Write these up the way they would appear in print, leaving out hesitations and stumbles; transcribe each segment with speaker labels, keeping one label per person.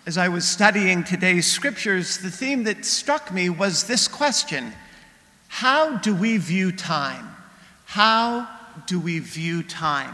Speaker 1: As I was studying today's scriptures, the theme that struck me was this question: how do we view time? How do we view time?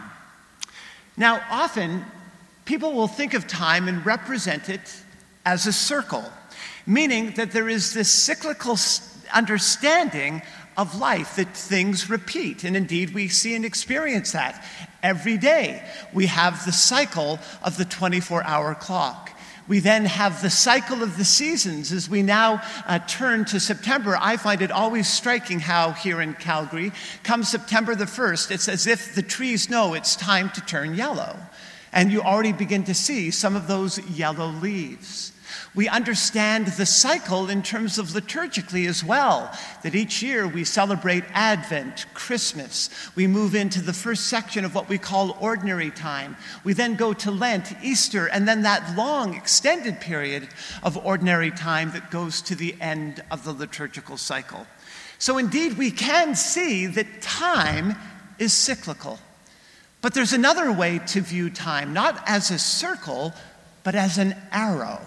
Speaker 1: Now, often, people will think of time and represent it as a circle, meaning that there is this cyclical understanding of life, that things repeat. And indeed, we see and experience that every day. We have the cycle of the 24-hour clock. We then have the cycle of the seasons. As we now turn to September, I find it always striking how here in Calgary, come September the 1st, it's as if the trees know it's time to turn yellow. And you already begin to see some of those yellow leaves. We understand the cycle in terms of liturgically as well, that each year we celebrate Advent, Christmas. We move into the first section of what we call ordinary time. We then go to Lent, Easter, and then that long extended period of ordinary time that goes to the end of the liturgical cycle. So indeed, we can see that time is cyclical. But there's another way to view time, not as a circle, but as an arrow.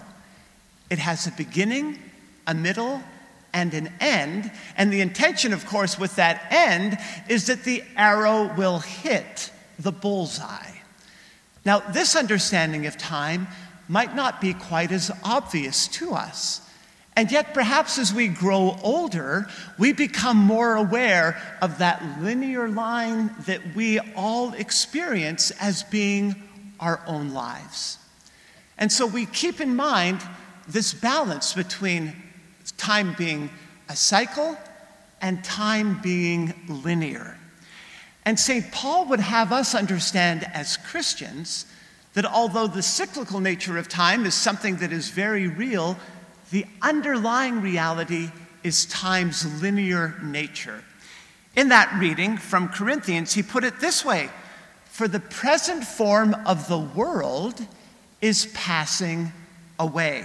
Speaker 1: It has a beginning, a middle, and an end. And the intention, of course, with that end is that the arrow will hit the bullseye. Now, this understanding of time might not be quite as obvious to us. And yet, perhaps as we grow older, we become more aware of that linear line that we all experience as being our own lives. And so we keep in mind this balance between time being a cycle and time being linear. And St. Paul would have us understand as Christians that although the cyclical nature of time is something that is very real, the underlying reality is time's linear nature. In that reading from Corinthians, he put it this way: "For the present form of the world is passing away."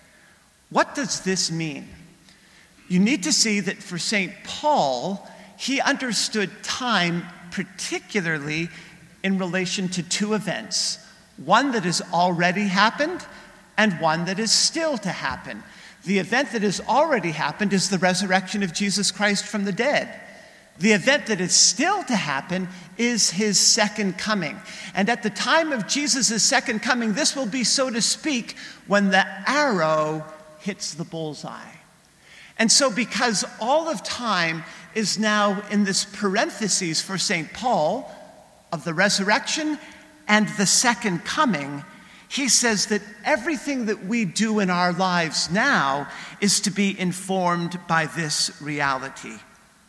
Speaker 1: What does this mean? You need to see that for St. Paul, he understood time particularly in relation to two events, one that has already happened and one that is still to happen. The event that has already happened is the resurrection of Jesus Christ from the dead. The event that is still to happen is his second coming. And at the time of Jesus' second coming, this will be, so to speak, when the arrow hits the bullseye. And so because all of time is now in this parentheses for St. Paul of the resurrection and the second coming, he says that everything that we do in our lives now is to be informed by this reality.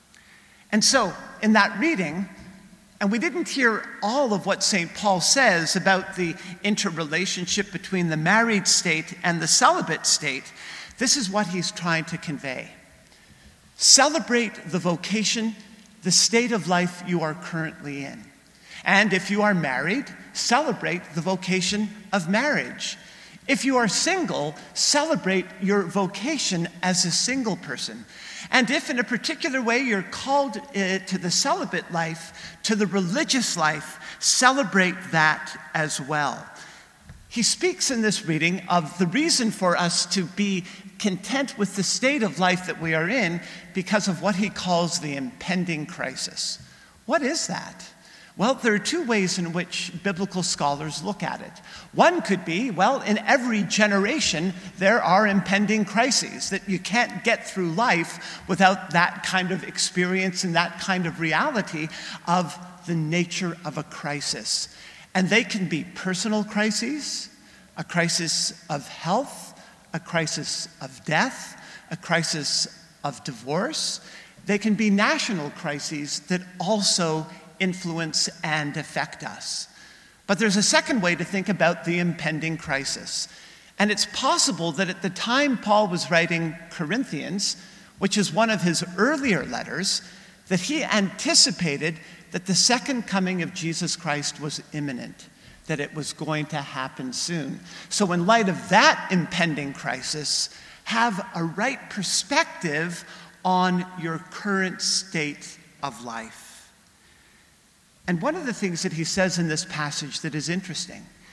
Speaker 1: And so in that reading, and we didn't hear all of what St. Paul says about the interrelationship between the married state and the celibate state, this is what he's trying to convey. Celebrate the vocation, the state of life you are currently in. And if you are married, celebrate the vocation of marriage. If you are single, celebrate your vocation as a single person. And if in a particular way you're called to the celibate life, to the religious life, celebrate that as well. He speaks in this reading of the reason for us to be content with the state of life that we are in because of what he calls the impending crisis. What is that? Well, there are two ways in which biblical scholars look at it. One could be, well, in every generation, there are impending crises, that you can't get through life without that kind of experience and that kind of reality of the nature of a crisis. And they can be personal crises, a crisis of health, a crisis of death, a crisis of divorce. They can be national crises that also influence and affect us. But there's a second way to think about the impending crisis. And it's possible that at the time Paul was writing Corinthians, which is one of his earlier letters, that he anticipated that the second coming of Jesus Christ was imminent, that it was going to happen soon. So in light of that impending crisis, have a right perspective on your current state of life. And one of the things that he says in this passage that is interesting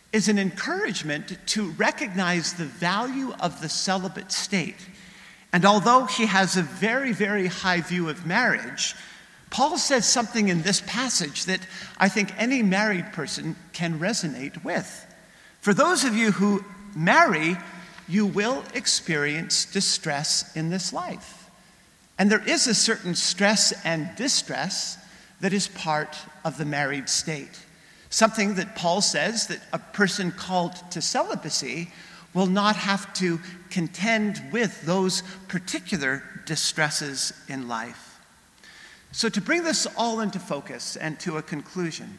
Speaker 1: is an encouragement to recognize the value of the celibate state. And although he has a very, very high view of marriage, Paul says something in this passage that I think any married person can resonate with. For those of you who marry, you will experience distress in this life. And there is a certain stress and distress that is part of the married state. Something that Paul says that a person called to celibacy will not have to contend with those particular distresses in life. So to bring this all into focus and to a conclusion,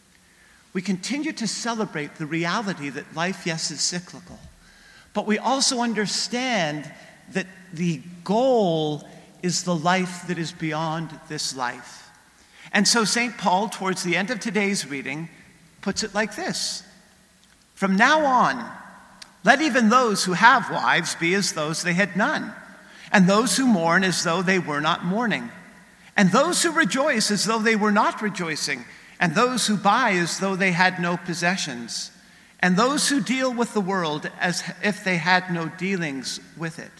Speaker 1: we continue to celebrate the reality that life, yes, is cyclical, but we also understand that the goal is the life that is beyond this life. And so St. Paul, towards the end of today's reading, puts it like this: from now on, let even those who have wives be as those they had none, and those who mourn as though they were not mourning, and those who rejoice as though they were not rejoicing, and those who buy as though they had no possessions, and those who deal with the world as if they had no dealings with it.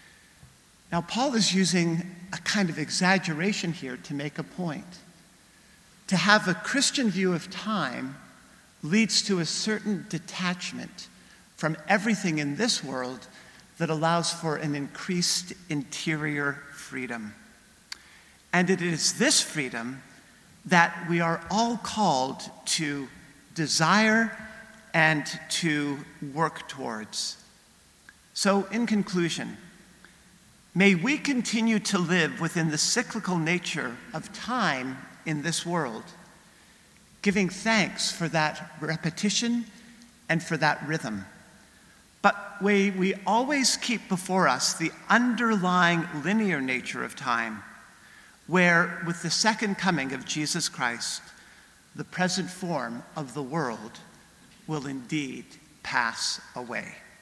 Speaker 1: Now, Paul is using a kind of exaggeration here to make a point. To have a Christian view of time leads to a certain detachment from everything in this world that allows for an increased interior freedom. And it is this freedom that we are all called to desire and to work towards. So, in conclusion, may we continue to live within the cyclical nature of time in this world, giving thanks for that repetition and for that rhythm. But we always keep before us the underlying linear nature of time, where with the second coming of Jesus Christ, the present form of the world will indeed pass away.